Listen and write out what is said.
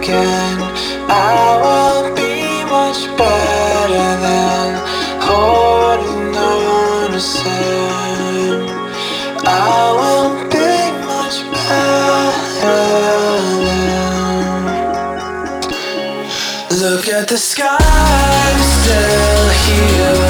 again. I will be much better than holding on to sand. I will be much better than. Look at the sky, still here.